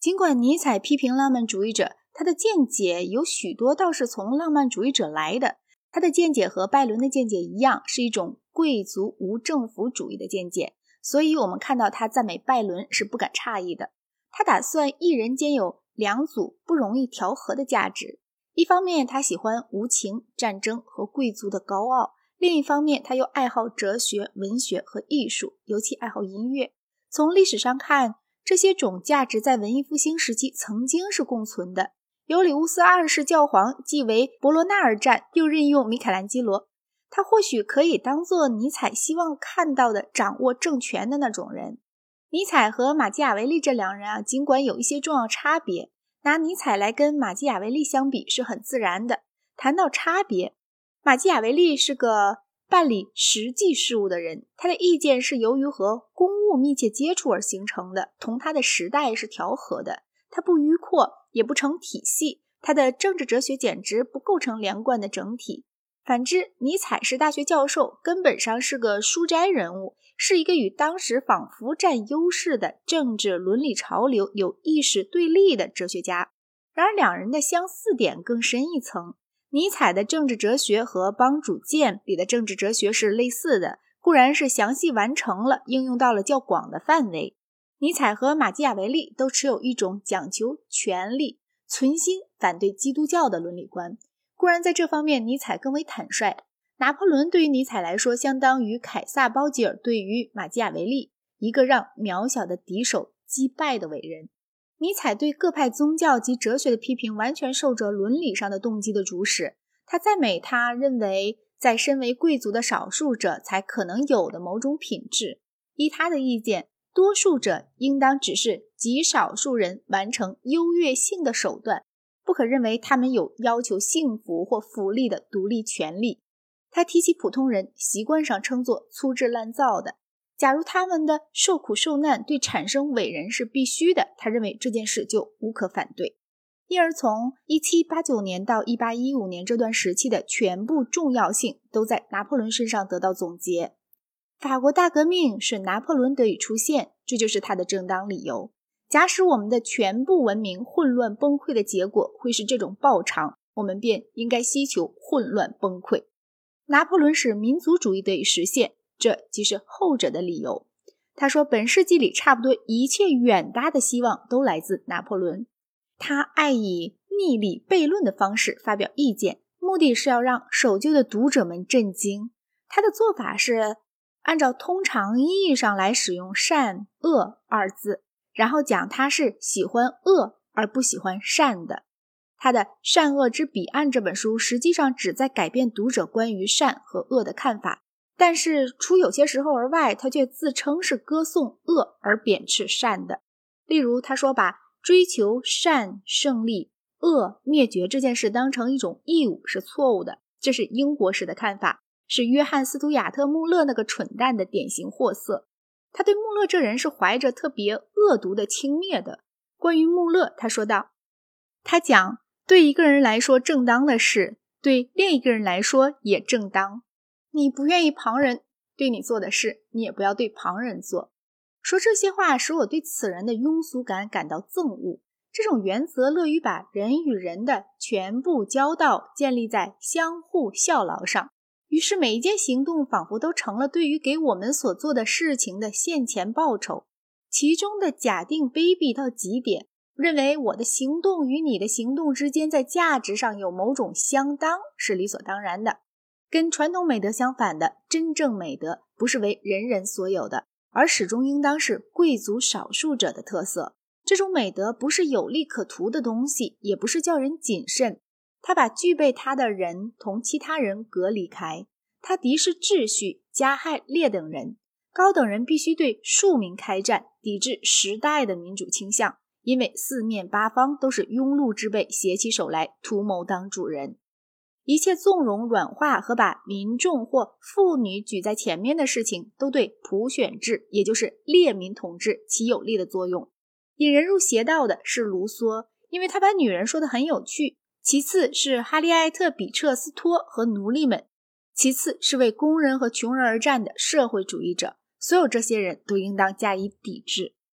尽管尼采批评浪漫主义者，他的见解有许多倒是从浪漫主义者来的。他的见解和拜伦的见解一样，是一种贵族无政府主义的见解，所以我们看到他赞美拜伦是不感诧异的。他打算一人间有两组不容易调和的价值，一方面他喜欢无情、战争和贵族的高傲，另一方面他又爱好哲学、文学和艺术，尤其爱好音乐。从历史上看，这些种价值在文艺复兴时期曾经是共存的。尤里乌斯二世教皇继为博罗纳尔战，又任用米开朗基罗，他或许可以当作尼采希望看到的掌握政权的那种人。尼采和马基雅维利这两人尽管有一些重要差别，拿尼采来跟马基雅维利相比是很自然的。谈到差别，马基雅维利是个办理实际事务的人，他的意见是由于和公务密切接触而形成的，同他的时代是调和的。他不迂阔，也不成体系，他的政治哲学简直不构成连贯的整体。反之，尼采是大学教授，根本上是个书斋人物，是一个与当时仿佛占优势的政治伦理潮流有意识对立的哲学家。然而两人的相似点更深一层，尼采的政治哲学和帮主见里的政治哲学是类似的，固然是详细完成了，应用到了较广的范围。尼采和马基雅维利都持有一种讲求权力、存心反对基督教的伦理观，固然在这方面尼采更为坦率。拿破仑对于尼采来说相当于凯撒·包吉尔对于马基雅维利，一个让渺小的敌手击败的伟人。尼采对各派宗教及哲学的批评完全受着伦理上的动机的主使，他赞美他认为在身为贵族的少数者才可能有的某种品质。依他的意见，多数者应当只是极少数人完成优越性的手段，不可认为他们有要求幸福或福利的独立权利。他提起普通人，习惯上称作粗制滥造的。假如他们的受苦受难对产生伟人是必须的，他认为这件事就无可反对。因而从1789年到1815年这段时期的全部重要性都在拿破仑身上得到总结。法国大革命使拿破仑得以出现，这就是他的正当理由。假使我们的全部文明混乱崩溃的结果会是这种报偿，我们便应该希求混乱崩溃。拿破仑使民族主义得以实现，这即是后者的理由。他说本世纪里差不多一切远大的希望都来自拿破仑。他爱以逆理悖论的方式发表意见，目的是要让守旧的读者们震惊。他的做法是按照通常意义上来使用善恶二字，然后讲他是喜欢恶而不喜欢善的。他的《善恶之彼岸》这本书实际上旨在改变读者关于善和恶的看法，但是除有些时候而外，他却自称是歌颂恶而贬斥善的。例如他说把追求善胜利、恶灭绝这件事当成一种义务是错误的，这是英国式的看法，是约翰·斯图亚特·穆勒那个蠢蛋的典型货色。他对穆勒这人是怀着特别恶毒的轻蔑的。关于穆勒，他说道，他讲对一个人来说正当的事，对另一个人来说也正当。你不愿意旁人对你做的事，你也不要对旁人做。说这些话使我对此人的庸俗感感到憎恶。这种原则乐于把人与人的全部交道建立在相互效劳上，于是每一件行动仿佛都成了对于给我们所做的事情的现前报酬。其中的假定卑鄙到极点，认为我的行动与你的行动之间在价值上有某种相当是理所当然的。跟传统美德相反的真正美德不是为人人所有的，而始终应当是贵族少数者的特色。这种美德不是有利可图的东西，也不是叫人谨慎，它把具备它的人同其他人隔离开，它敌视秩序，加害劣等人。高等人必须对庶民开战，抵制时代的民主倾向，因为四面八方都是庸碌之辈携起手来图谋当主人。一切纵容软化和把民众或妇女举在前面的事情，都对普选制，也就是列民统治起有利的作用。引人入邪道的是卢梭，因为他把女人说得很有趣，其次是哈利埃特比彻斯托和奴隶们，其次是为工人和穷人而战的社会主义者，所有这些人都应当加以抵制。